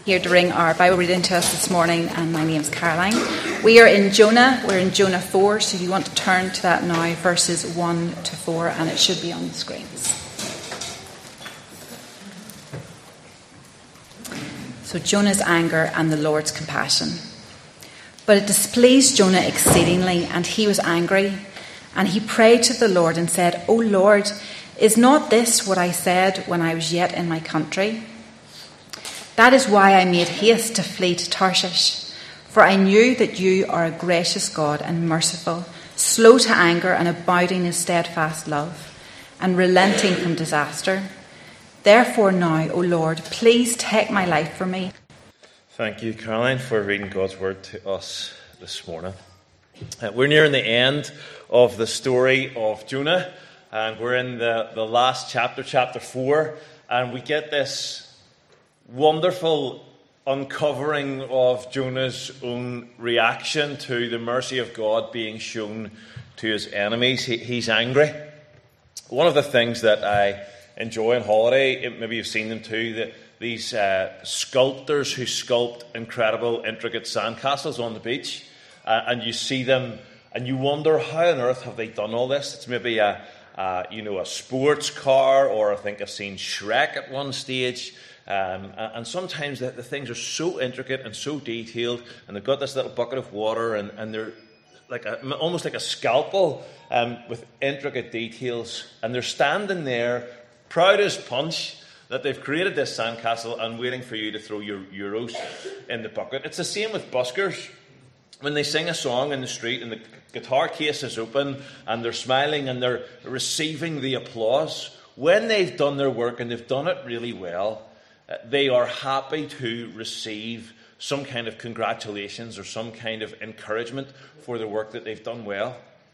here during our Bible reading to us this morning, and my name's Caroline. We are in Jonah. We're in Jonah 4, so if you want to turn to that now, verses 1 to 4, and it should be on the screens. So Jonah's anger and the Lord's compassion. But it displeased Jonah exceedingly, and he was angry. And he prayed to the Lord and said, O Lord, is not this what I said when I was yet in my country? That is why I made haste to flee to Tarshish, for I knew that you are a gracious God and merciful, slow to anger and abounding in steadfast love, and relenting from disaster. Therefore now, O Lord, please take my life from me. Thank you, Caroline, for reading God's word to us this morning. We're nearing the end of the story of Jonah, and we're in the last chapter, chapter 4, and we get this wonderful uncovering of Jonah's own reaction to the mercy of God being shown to his enemies. He's angry. One of the things that I enjoy on holiday, maybe you've seen them too, that these sculptors who sculpt incredible, intricate sandcastles on the beach, and you see them and you wonder how on earth have they done all this. It's maybe a sports car, or I think I've seen Shrek at one stage. And sometimes the things are so intricate and so detailed, and they've got this little bucket of water, and they're like almost like a scalpel with intricate details, and they're standing there, proud as punch, that they've created this sandcastle and waiting for you to throw your euros in the bucket. It's the same with buskers. When they sing a song in the street and the guitar case is open and they're smiling and they're receiving the applause, when they've done their work and they've done it really well, they are happy to receive some kind of congratulations or some kind of encouragement for the work that they've done well.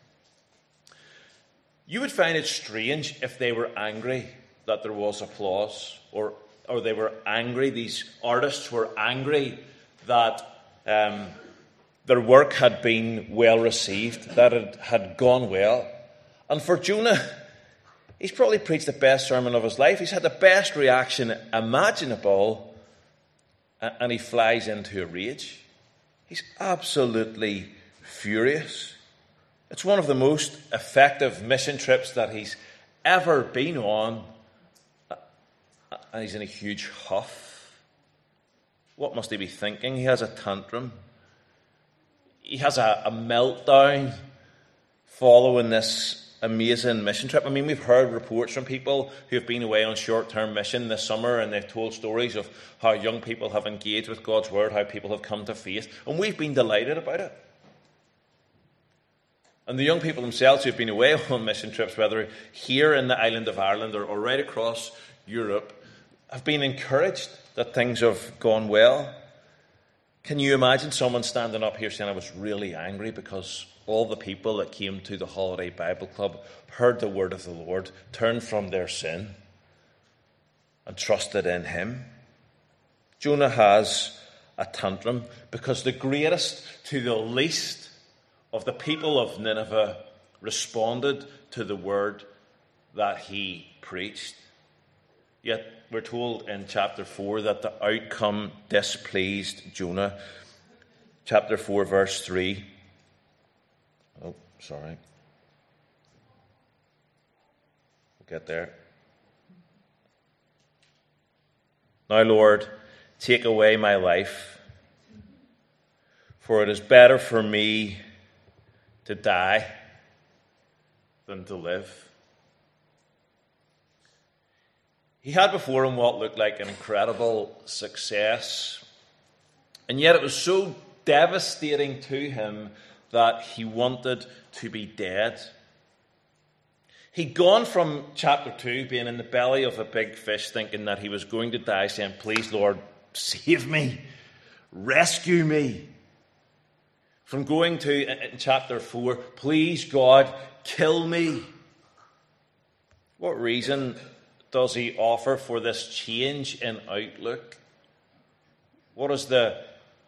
You would find it strange if they were angry that there was applause, or they were angry, these artists were angry that their work had been well received, that it had gone well. And for Jonah, he's probably preached the best sermon of his life. He's had the best reaction imaginable, and he flies into a rage. He's absolutely furious. It's one of the most effective mission trips that he's ever been on, and he's in a huge huff. What must he be thinking? He has a tantrum. He has a meltdown following this amazing mission trip. I mean, we've heard reports from people who have been away on short-term mission this summer, and they've told stories of how young people have engaged with God's word, how people have come to faith, and we've been delighted about it. And the young people themselves who have been away on mission trips, whether here in the island of Ireland or right across Europe, have been encouraged that things have gone well. Can you imagine someone standing up here saying, I was really angry because all the people that came to the Holiday Bible Club heard the word of the Lord, turned from their sin, and trusted in him? Jonah has a tantrum because the greatest to the least of the people of Nineveh responded to the word that he preached. Yet we're told in chapter 4 that the outcome displeased Jonah. Chapter 4, verse 3. Oh, sorry. We'll get there. Now, Lord, take away my life, for it is better for me to die than to live. He had before him what looked like an incredible success, and yet it was so devastating to him that he wanted to be dead. He'd gone from chapter 2, being in the belly of a big fish, thinking that he was going to die, saying, please, Lord, save me, rescue me. From going to, in chapter 4, please, God, kill me. What reason does he offer for this change in outlook? What is the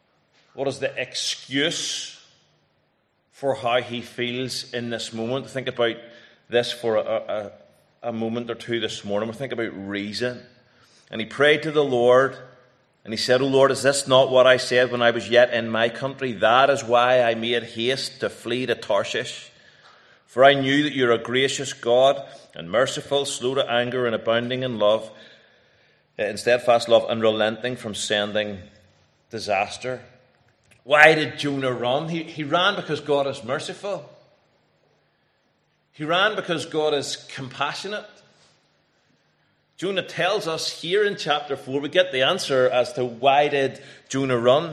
excuse for how he feels in this moment? Think about this for a moment or two this morning. We'll think about reason. And he prayed to the Lord, And he said, O Lord, is this not what I said when I was yet in my country? That is why I made haste to flee to Tarshish. For I knew that you are a gracious God and merciful, slow to anger and abounding in love, in steadfast love and relenting from sending disaster. Why did Jonah run? He ran because God is merciful. He ran because God is compassionate. Jonah tells us here in chapter 4, we get the answer as to why did Jonah run.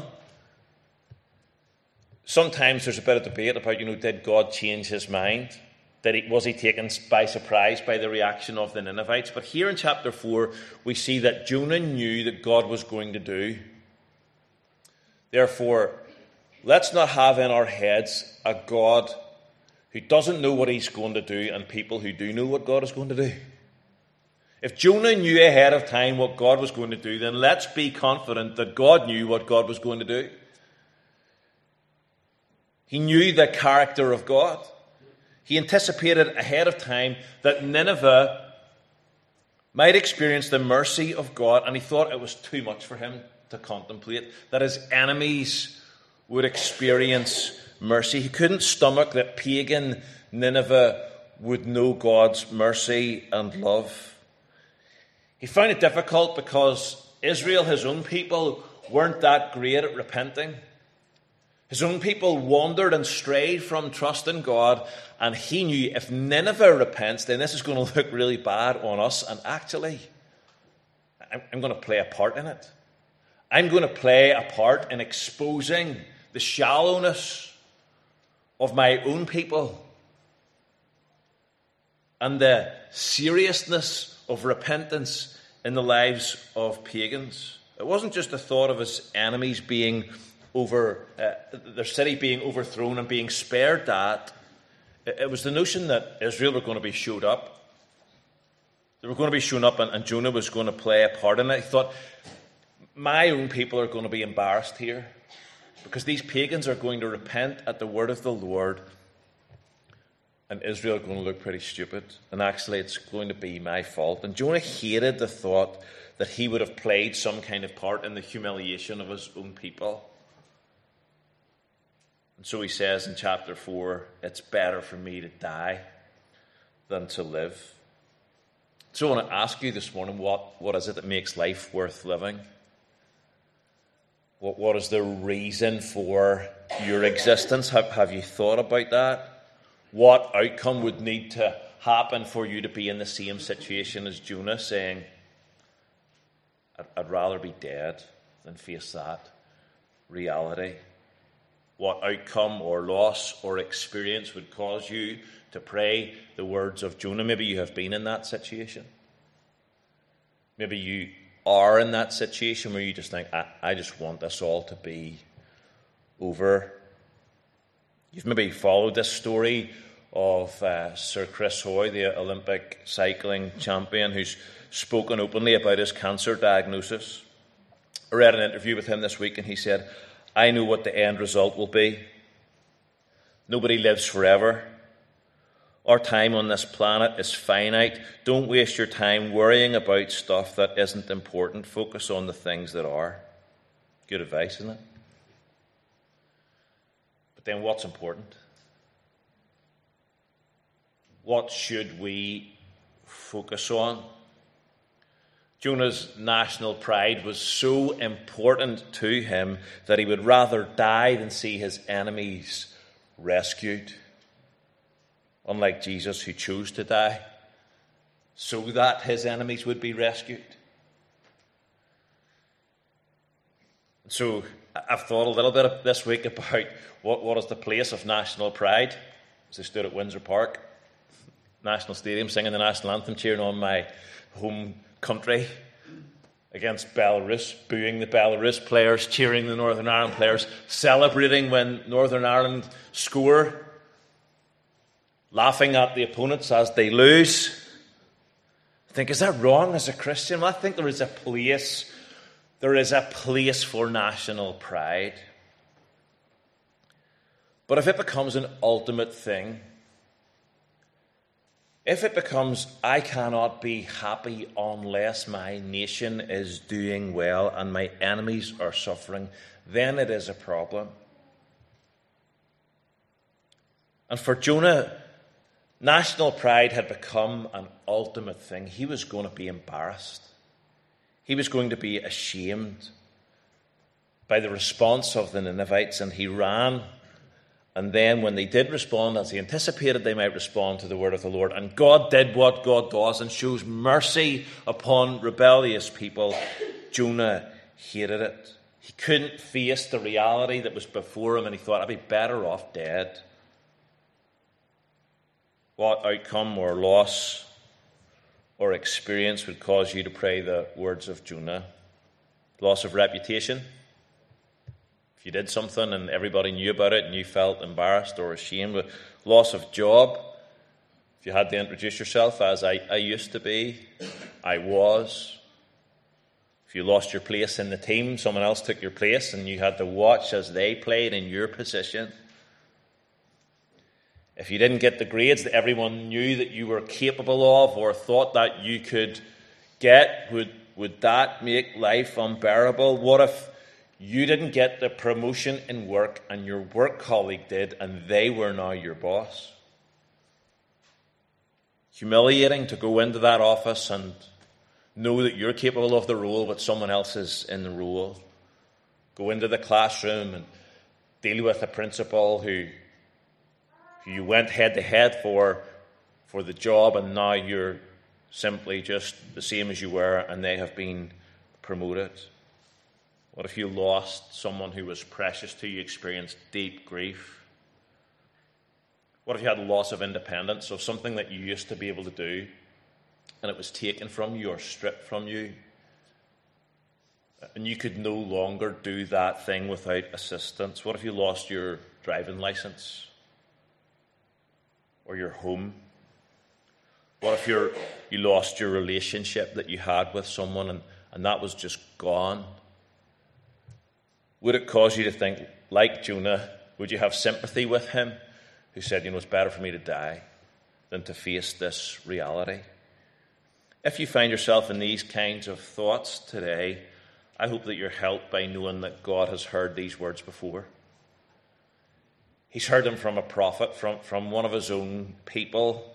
Sometimes there's a bit of debate about, did God change his mind? Was he taken by surprise by the reaction of the Ninevites? But here in chapter 4, we see that Jonah knew that God was going to do. Therefore, let's not have in our heads a God who doesn't know what he's going to do and people who do know what God is going to do. If Jonah knew ahead of time what God was going to do, then let's be confident that God knew what God was going to do. He knew the character of God. He anticipated ahead of time that Nineveh might experience the mercy of God, and he thought it was too much for him to contemplate, that his enemies would experience mercy. He couldn't stomach that pagan Nineveh would know God's mercy and love. He found it difficult because Israel, his own people, weren't that great at repenting. His own people wandered and strayed from trust in God, and he knew if Nineveh repents, then this is going to look really bad on us, and actually, I'm going to play a part in it. I'm going to play a part in exposing the shallowness of my own people and the seriousness of repentance in the lives of pagans. It wasn't just the thought of his enemies being their city being overthrown and being spared that. It was the notion that Israel were going to be showed up. They were going to be shown up, and Jonah was going to play a part in it. He thought, my own people are going to be embarrassed here because these pagans are going to repent at the word of the Lord, and Israel are going to look pretty stupid, and actually it's going to be my fault. And Jonah hated the thought that he would have played some kind of part in the humiliation of his own people. And so he says in chapter 4, it's better for me to die than to live. So I want to ask you this morning, what is it that makes life worth living? What is the reason for your existence? Have you thought about that? What outcome would need to happen for you to be in the same situation as Jonah, saying, I'd rather be dead than face that reality? What outcome or loss or experience would cause you to pray the words of Jonah? Maybe you have been in that situation. Maybe you are in that situation where you just think, I just want this all to be over. You've maybe followed this story of Sir Chris Hoy, the Olympic cycling champion, who's spoken openly about his cancer diagnosis. I read an interview with him this week, and he said, I know what the end result will be. Nobody lives forever. Our time on this planet is finite. Don't waste your time worrying about stuff that isn't important. Focus on the things that are. Good advice, isn't it? But then what's important? What should we focus on? Jonah's national pride was so important to him that he would rather die than see his enemies rescued. Unlike Jesus, who chose to die so that his enemies would be rescued. So I've thought a little bit this week about what is the place of national pride. As I stood at Windsor Park, National Stadium, singing the national anthem, cheering on my home country against Belarus, booing the Belarus players, cheering the Northern Ireland players, celebrating when Northern Ireland score, laughing at the opponents as they lose. I think, is that wrong as a Christian? Well, I think there is a place for national pride. But if it becomes an ultimate thing, If it becomes, I cannot be happy unless my nation is doing well and my enemies are suffering, then it is a problem. And for Jonah, national pride had become an ultimate thing. He was going to be embarrassed. He was going to be ashamed by the response of the Ninevites, and he ran. And then when they did respond, as he anticipated they might respond to the word of the Lord, and God did what God does and shows mercy upon rebellious people, Jonah hated it. He couldn't face the reality that was before him, and he thought, I'd be better off dead. What outcome or loss or experience would cause you to pray the words of Jonah? Loss of reputation? If you did something and everybody knew about it and you felt embarrassed or ashamed. Loss of job? If you had to introduce yourself as I used to be, I was. If you lost your place in the team, someone else took your place and you had to watch as they played in your position. If you didn't get the grades that everyone knew that you were capable of or thought that you could get, would that make life unbearable? What if you didn't get the promotion in work and your work colleague did and they were now your boss? Humiliating to go into that office and know that you're capable of the role but someone else is in the role. Go into the classroom and deal with a principal who you went head-to-head for the job, and now you're simply just the same as you were, and they have been promoted. What if you lost someone who was precious to you, experienced deep grief? What if you had a loss of independence, of something that you used to be able to do, and it was taken from you or stripped from you, and you could no longer do that thing without assistance? What if you lost your driving license? Or your home? What if you lost your relationship that you had with someone and that was just gone? Would it cause you to think, like Jonah, would you have sympathy with him who said, it's better for me to die than to face this reality? If you find yourself in these kinds of thoughts today, I hope that you're helped by knowing that God has heard these words before. He's heard them from a prophet, from one of his own people.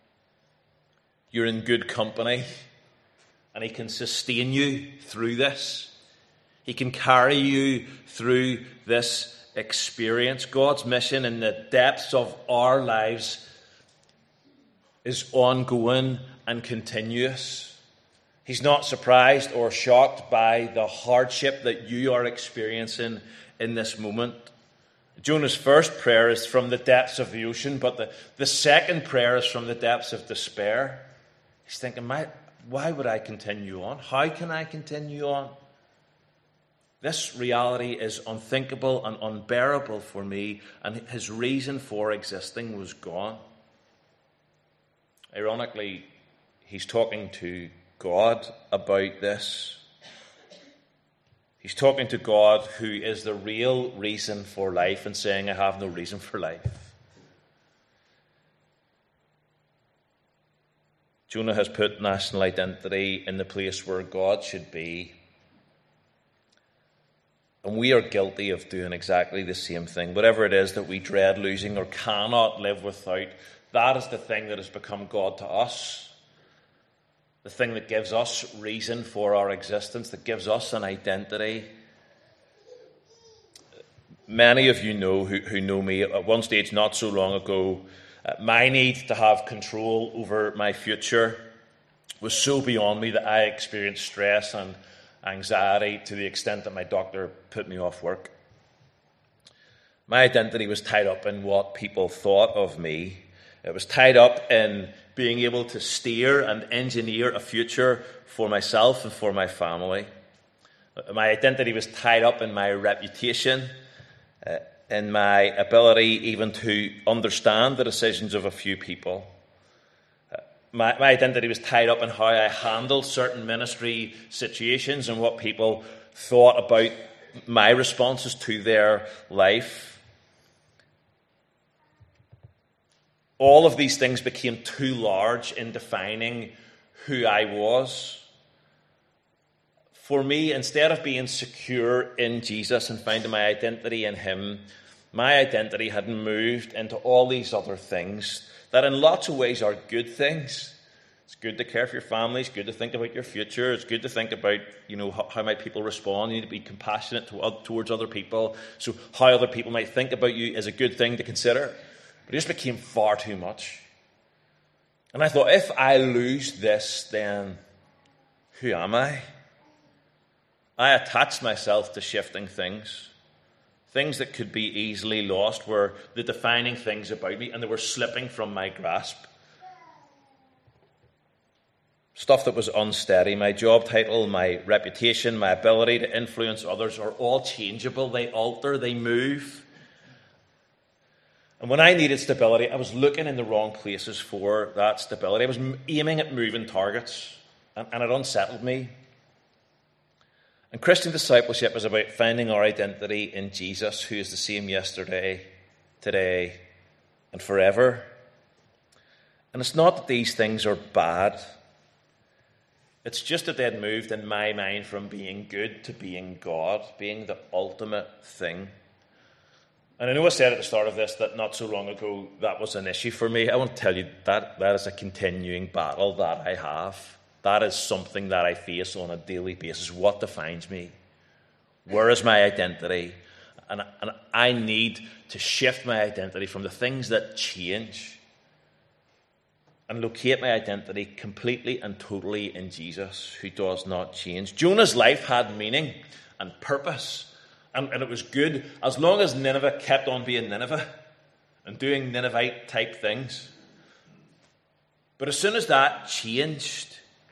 You're in good company, and he can sustain you through this. He can carry you through this experience. God's mission in the depths of our lives is ongoing and continuous. He's not surprised or shocked by the hardship that you are experiencing in this moment. Jonah's first prayer is from the depths of the ocean, but the second prayer is from the depths of despair. He's thinking, why would I continue on? How can I continue on? This reality is unthinkable and unbearable for me, and his reason for existing was gone. Ironically, he's talking to God about this. He's talking to God, who is the real reason for life, and saying, I have no reason for life. Jonah has put national identity in the place where God should be. And we are guilty of doing exactly the same thing. Whatever it is that we dread losing or cannot live without, that is the thing that has become God to us. The thing that gives us reason for our existence, that gives us an identity. Many of you know who know me, at one stage not so long ago, my need to have control over my future was so beyond me that I experienced stress and anxiety to the extent that my doctor put me off work. My identity was tied up in what people thought of me. It was tied up in being able to steer and engineer a future for myself and for my family. My identity was tied up in my reputation, in my ability even to understand the decisions of a few people. My identity was tied up in how I handled certain ministry situations and what people thought about my responses to their life. all of these things became too large in defining who I was. For me, instead of being secure in Jesus and finding my identity in him, my identity had moved into all these other things that in lots of ways are good things. It's good to care for your family. It's good to think about your future. It's good to think about, how might people respond. You need to be compassionate towards other people. So how other people might think about you is a good thing to consider. But it just became far too much. And I thought, if I lose this, then who am I? I attached myself to shifting things. Things that could be easily lost were the defining things about me, and they were slipping from my grasp. Stuff that was unsteady, my job title, my reputation, my ability to influence others are all changeable. They alter, they move. And when I needed stability, I was looking in the wrong places for that stability. I was aiming at moving targets, and it unsettled me. And Christian discipleship is about finding our identity in Jesus, who is the same yesterday, today, and forever. And it's not that these things are bad. It's just that they had moved in my mind from being good to being God, being the ultimate thing. And I know I said at the start of this that not so long ago that was an issue for me. I want to tell you that is a continuing battle that I have. That is something that I face on a daily basis. What defines me? Where is my identity? And I need to shift my identity from the things that change and locate my identity completely and totally in Jesus, who does not change. Jonah's life had meaning and purpose, and it was good as long as Nineveh kept on being Nineveh and doing Ninevite-type things. But as soon as that changed,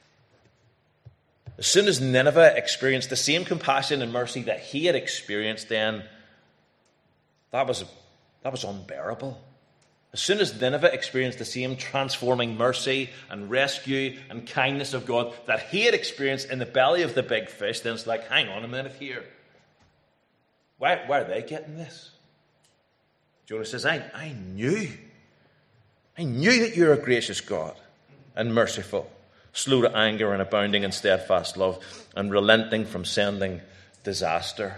as soon as Nineveh experienced the same compassion and mercy that he had experienced, then that was unbearable. As soon as Nineveh experienced the same transforming mercy and rescue and kindness of God that he had experienced in the belly of the big fish, then it's like, hang on a minute here. Why are they getting this? Jonah says, I knew that you're a gracious God and merciful, slow to anger and abounding in steadfast love, and relenting from sending disaster.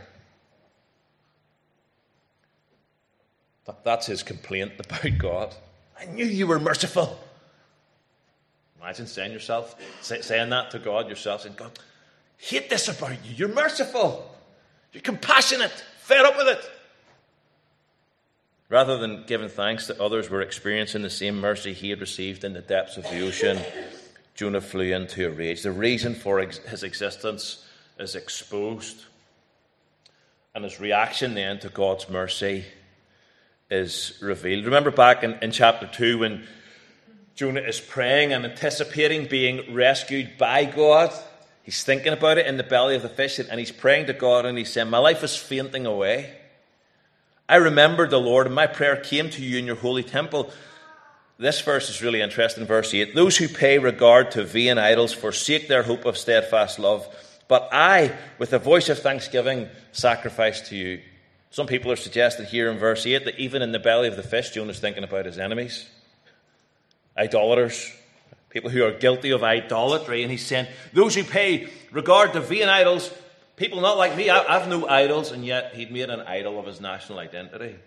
That's his complaint about God. I knew you were merciful. Imagine saying that to God yourself, saying, God, hate this about you. You're merciful. You're compassionate. Fed up with it. Rather than giving thanks that others were experiencing the same mercy he had received in the depths of the ocean, Jonah flew into a rage. The reason for his existence is exposed. And his reaction then to God's mercy is revealed. Remember back in chapter 2 when Jonah is praying and anticipating being rescued by God. He's thinking about it in the belly of the fish, and he's praying to God, and he's saying, my life is fainting away. I remembered the Lord, and my prayer came to you in your holy temple. This verse is really interesting, verse 8. Those who pay regard to vain idols forsake their hope of steadfast love, but I, with a voice of thanksgiving, sacrifice to you. Some people are suggesting here in verse 8 that even in the belly of the fish, Jonah's thinking about his enemies, idolaters, people who are guilty of idolatry. And he's saying, those who pay regard to vain idols, people not like me, I have no idols, and yet he'd made an idol of his national identity.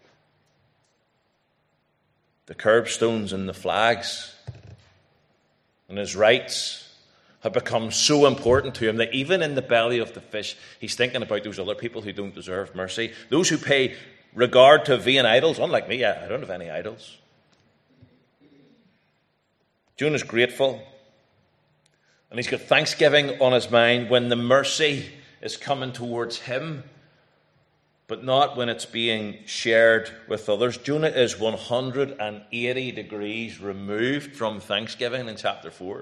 The curbstones and the flags and his rights have become so important to him that even in the belly of the fish, he's thinking about those other people who don't deserve mercy. Those who pay regard to vain idols, unlike me, I don't have any idols. Jonah's grateful, and he's got thanksgiving on his mind when the mercy is coming towards him, but not when it's being shared with others. Jonah is 180 degrees removed from thanksgiving in chapter 4.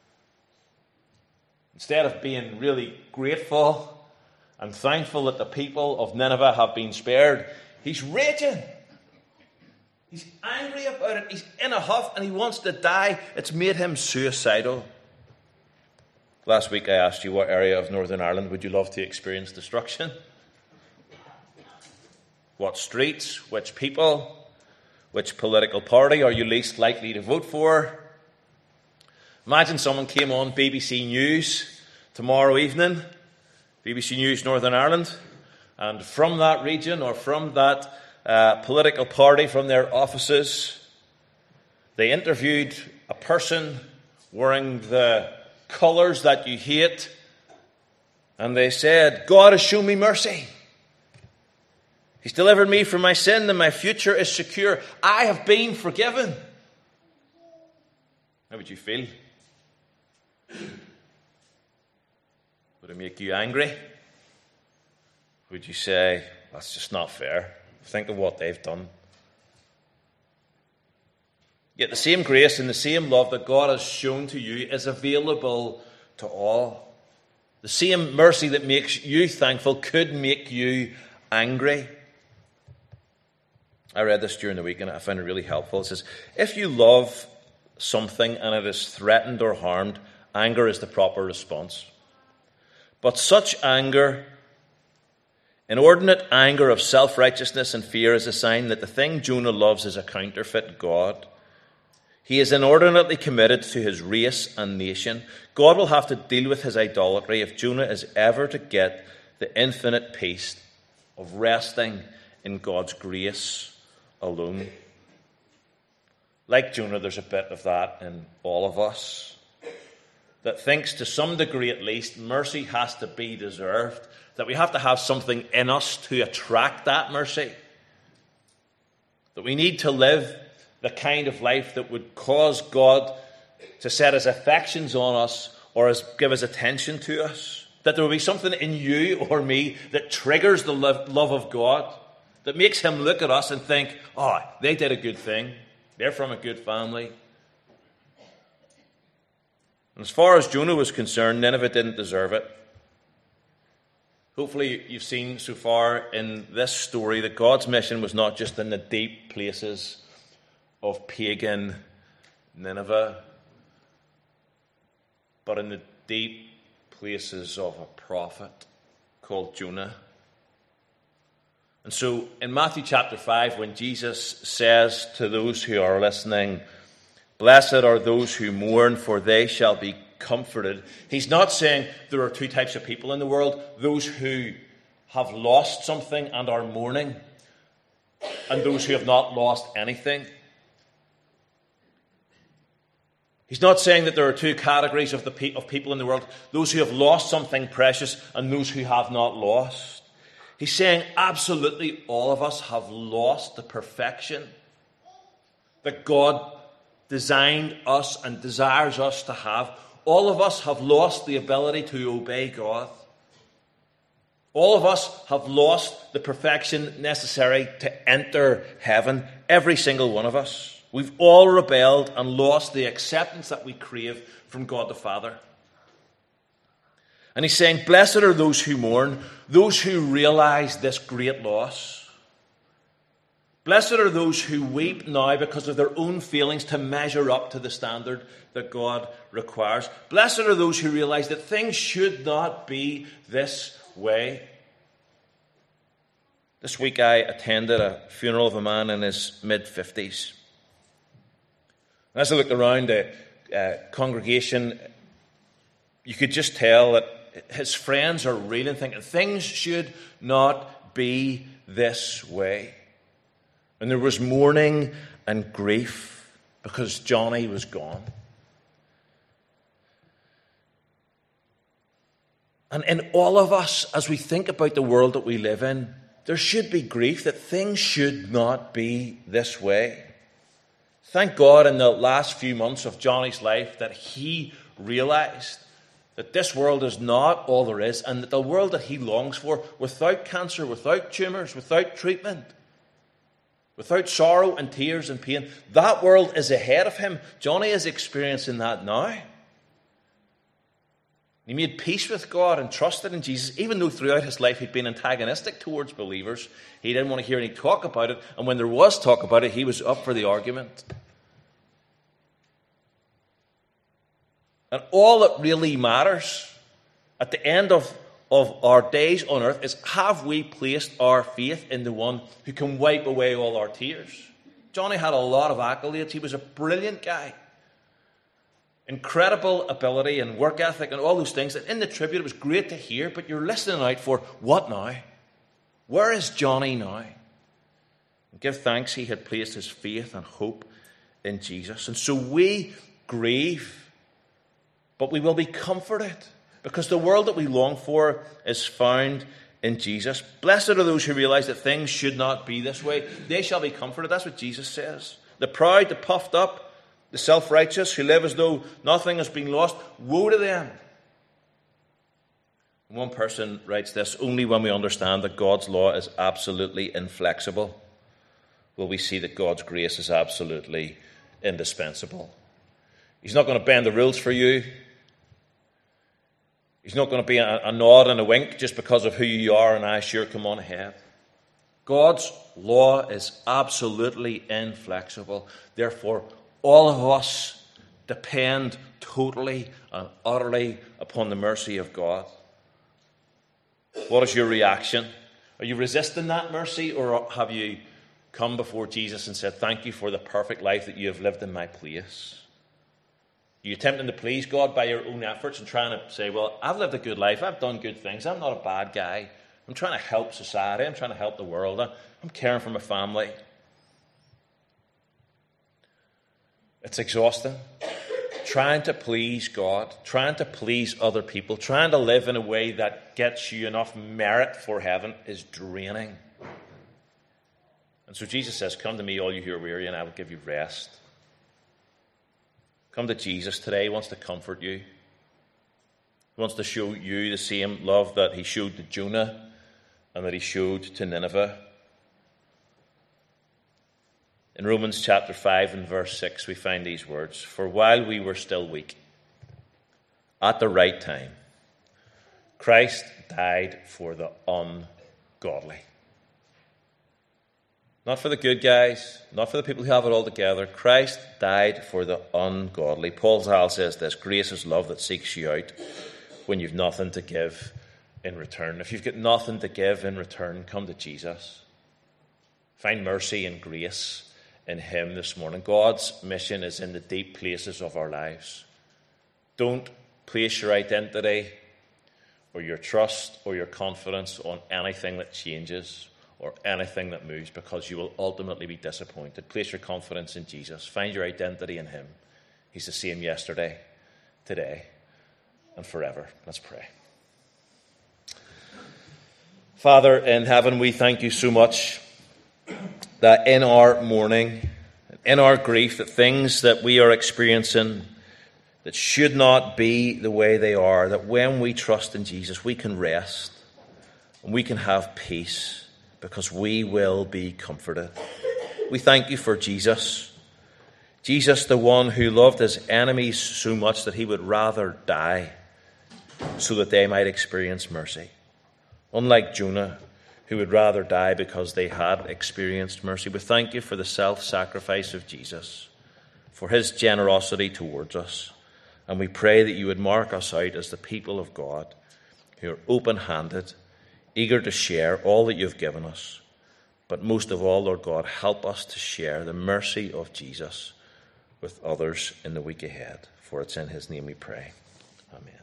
Instead of being really grateful and thankful that the people of Nineveh have been spared, he's raging. He's angry about it. He's in a huff and he wants to die. It's made him suicidal. Last week I asked you what area of Northern Ireland would you love to experience destruction? What streets? Which people? Which political party are you least likely to vote for? Imagine someone came on BBC News tomorrow evening, BBC News Northern Ireland, and from that region or from that political party, from their offices, they interviewed a person wearing the colours that you hate, and they said, God has shown me mercy. He's delivered me from my sin and my future is secure. I have been forgiven. How would you feel? Would it make you angry? Would you say, that's just not fair? Think of what they've done. Yet the same grace and the same love that God has shown to you is available to all. The same mercy that makes you thankful could make you angry. I read this during the week and I found it really helpful. It says, if you love something and it is threatened or harmed, anger is the proper response. But such anger, inordinate anger of self-righteousness and fear, is a sign that the thing Jonah loves is a counterfeit God. He is inordinately committed to his race and nation. God will have to deal with his idolatry if Jonah is ever to get the infinite peace of resting in God's grace alone. Like Jonah, there's a bit of that in all of us that thinks, to some degree at least, mercy has to be deserved, that we have to have something in us to attract that mercy, that we need to live the kind of life that would cause God to set his affections on us or give his attention to us, that there will be something in you or me that triggers the love of God, that makes him look at us and think, oh, they did a good thing. They're from a good family. And as far as Jonah was concerned, Nineveh didn't deserve it. Hopefully you've seen so far in this story that God's mission was not just in the deep places of pagan Nineveh, but in the deep places of a prophet called Jonah. And so in Matthew chapter 5, when Jesus says to those who are listening, blessed are those who mourn, for they shall be comforted, he's not saying there are two types of people in the world, those who have lost something and are mourning, and those who have not lost anything. He's not saying that there are two categories of people in the world, those who have lost something precious and those who have not lost. He's saying absolutely all of us have lost the perfection that God designed us and desires us to have. All of us have lost the ability to obey God. All of us have lost the perfection necessary to enter heaven. Every single one of us. We've all rebelled and lost the acceptance that we crave from God the Father. And he's saying, blessed are those who mourn, those who realize this great loss. Blessed are those who weep now because of their own feelings to measure up to the standard that God requires. Blessed are those who realize that things should not be this way. This week I attended a funeral of a man in his mid-50s. As I looked around the congregation, you could just tell that his friends are reeling, thinking things should not be this way. And there was mourning and grief because Johnny was gone. And in all of us, as we think about the world that we live in, there should be grief that things should not be this way. Thank God in the last few months of Johnny's life that he realized that this world is not all there is, and that the world that he longs for, without cancer, without tumours, without treatment, without sorrow and tears and pain, that world is ahead of him. Johnny is experiencing that now. He made peace with God and trusted in Jesus, even though throughout his life he'd been antagonistic towards believers. He didn't want to hear any talk about it, and when there was talk about it, he was up for the argument. And all that really matters at the end of our days on earth is, have we placed our faith in the one who can wipe away all our tears? Johnny had a lot of accolades. He was a brilliant guy. Incredible ability and work ethic and all those things. And in the tribute, it was great to hear, but you're listening out for what now? Where is Johnny now? And give thanks he had placed his faith and hope in Jesus. And so we grieve, but we will be comforted, because the world that we long for is found in Jesus. Blessed are those who realize that things should not be this way. They shall be comforted. That's what Jesus says. The proud, the puffed up, the self-righteous, who live as though nothing has been lost, woe to them. One person writes this: only when we understand that God's law is absolutely inflexible will we see that God's grace is absolutely indispensable. He's not going to bend the rules for you. He's not going to be a nod and a wink just because of who you are and I sure come on ahead. God's law is absolutely inflexible. Therefore, all of us depend totally and utterly upon the mercy of God. What is your reaction? Are you resisting that mercy, or have you come before Jesus and said, thank you for the perfect life that you have lived in my place? Are you attempting to please God by your own efforts and trying to say, well, I've lived a good life, I've done good things, I'm not a bad guy, I'm trying to help society, I'm trying to help the world, I'm caring for my family? It's exhausting. Trying to please God, trying to please other people, trying to live in a way that gets you enough merit for heaven is draining. And so Jesus says, come to me, all you who are weary, and I will give you rest. Come to Jesus today. He wants to comfort you. He wants to show you the same love that he showed to Jonah and that he showed to Nineveh. In Romans chapter 5 and verse 6, we find these words: for while we were still weak, at the right time, Christ died for the ungodly. Not for the good guys, not for the people who have it all together. Christ died for the ungodly. Paul Zahl says this: grace is love that seeks you out when you've nothing to give in return. If you've got nothing to give in return, come to Jesus. Find mercy and grace in him this morning. God's mission is in the deep places of our lives. Don't place your identity or your trust or your confidence on anything that changes or anything that moves, because you will ultimately be disappointed. Place your confidence in Jesus. Find your identity in him. He's the same yesterday, today, and forever. Let's pray. Father in heaven, we thank you so much that in our mourning, in our grief, that things that we are experiencing that should not be the way they are, that when we trust in Jesus, we can rest and we can have peace, because we will be comforted. We thank you for Jesus. Jesus, the one who loved his enemies so much that he would rather die so that they might experience mercy. Unlike Jonah, who would rather die because they had experienced mercy. We thank you for the self-sacrifice of Jesus, for his generosity towards us. And we pray that you would mark us out as the people of God who are open-handed, eager to share all that you've given us. But most of all, Lord God, help us to share the mercy of Jesus with others in the week ahead. For it's in his name we pray. Amen.